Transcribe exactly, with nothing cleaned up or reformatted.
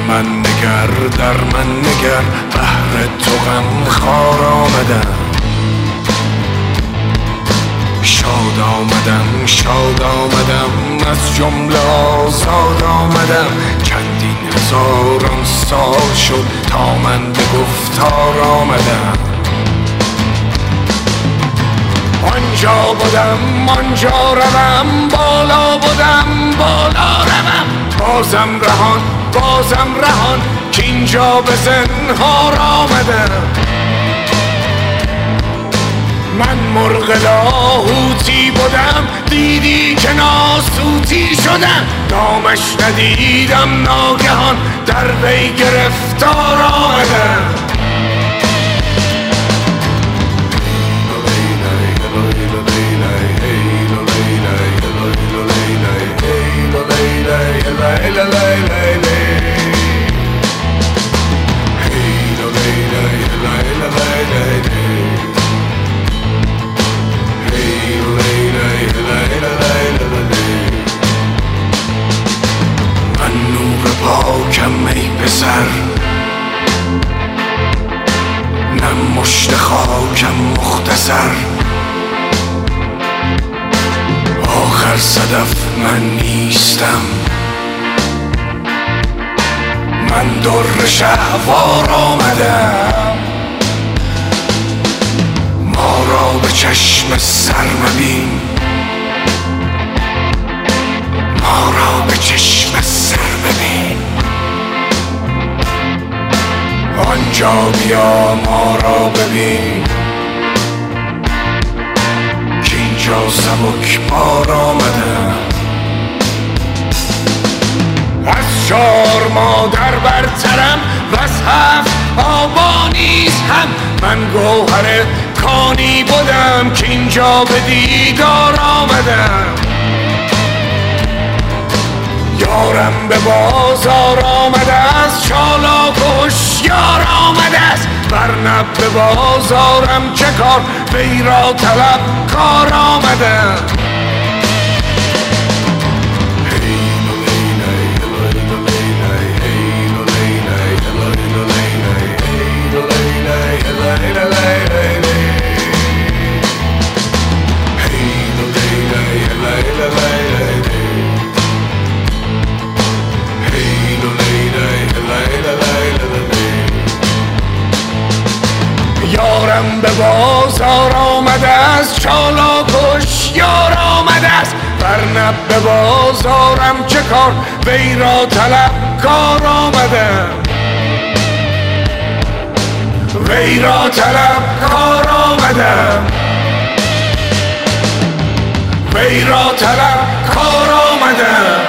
من نگر، در من نگر، بهر تو غم خوار آمدم. شاد آمدم، شاد آمدم، از جمله آزاد آمدم. چندین هزاران سال شد تا من به گفتار آمدم. آنجا بودم، آنجا روم، بالا بودم، بالا روم. بازم رهان، بازم رهان، که اینجا به زنهار آمدم. من مرغ لاهوتی بودم، دیدی که ناسوتی شدم. نامش ندیدم، ناگهان در وی گرفتار آمدم. من نور پاکم ای پسر، نه مشت خاکم مختصر. آخر صدف من نیستم، من در شهوار آمدم. ما را به چشم سر مبین، ما را به چشم سر ببین. آنجا بیا ما را ببین، که اینجا سبک بار آمدم. از چار مادر برترم و از هفت آبا نیز هم. من گوهر کانی بودم که اینجا به دیدار آمدم. یارم به بازار آمده است، چالاک و هوشیار آمده است. ورنه به بازارم چه کار، وی را طلب کار آمدم. یارم به بازار آمده است، چالاک و هوشیار آمده است. ورنه به بازارم چه کار، وی را طلب کار آمدم. وی را طلب کار آمدم، وی را طلب کار آمدم.